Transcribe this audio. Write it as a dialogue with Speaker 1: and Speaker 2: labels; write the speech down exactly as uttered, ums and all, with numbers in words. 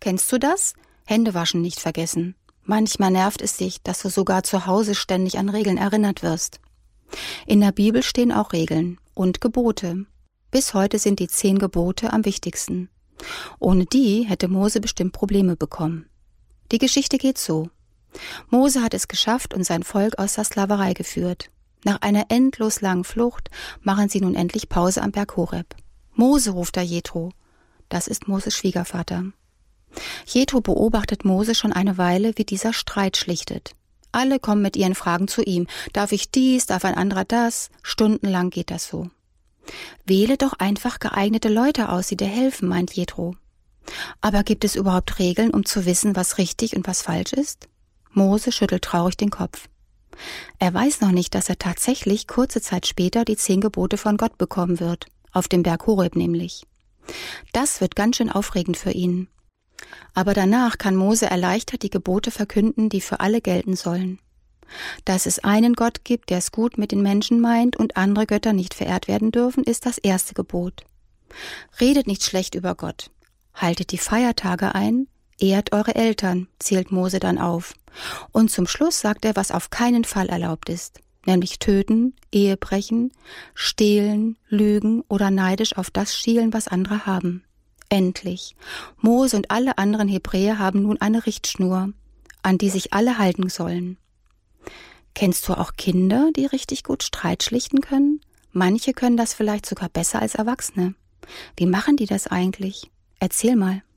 Speaker 1: Kennst du das? Händewaschen nicht vergessen. Manchmal nervt es dich, dass du sogar zu Hause ständig an Regeln erinnert wirst. In der Bibel stehen auch Regeln und Gebote. Bis heute sind die zehn Gebote am wichtigsten. Ohne die hätte Mose bestimmt Probleme bekommen. Die Geschichte geht so. Mose hat es geschafft und sein Volk aus der Sklaverei geführt. Nach einer endlos langen Flucht machen sie nun endlich Pause am Berg Horeb. Mose, ruft da Jethro. Das ist Moses Schwiegervater. Jethro beobachtet Mose schon eine Weile, wie dieser Streit schlichtet. Alle kommen mit ihren Fragen zu ihm. Darf ich dies, darf ein anderer das? Stundenlang geht das so. Wähle doch einfach geeignete Leute aus, die dir helfen, meint Jethro. Aber gibt es überhaupt Regeln, um zu wissen, was richtig und was falsch ist? Mose schüttelt traurig den Kopf. Er weiß noch nicht, dass er tatsächlich kurze Zeit später die zehn Gebote von Gott bekommen wird, auf dem Berg Horeb nämlich. Das wird ganz schön aufregend für ihn. Aber danach kann Mose erleichtert die Gebote verkünden, die für alle gelten sollen. Dass es einen Gott gibt, der es gut mit den Menschen meint und andere Götter nicht verehrt werden dürfen, ist das erste Gebot. Redet nicht schlecht über Gott. Haltet die Feiertage ein, ehrt eure Eltern, zählt Mose dann auf. Und zum Schluss sagt er, was auf keinen Fall erlaubt ist, nämlich töten, Ehebrechen, stehlen, lügen oder neidisch auf das schielen, was andere haben. Endlich. Mose und alle anderen Hebräer haben nun eine Richtschnur, an die sich alle halten sollen. Kennst du auch Kinder, die richtig gut Streit schlichten können? Manche können das vielleicht sogar besser als Erwachsene. Wie machen die das eigentlich? Erzähl mal.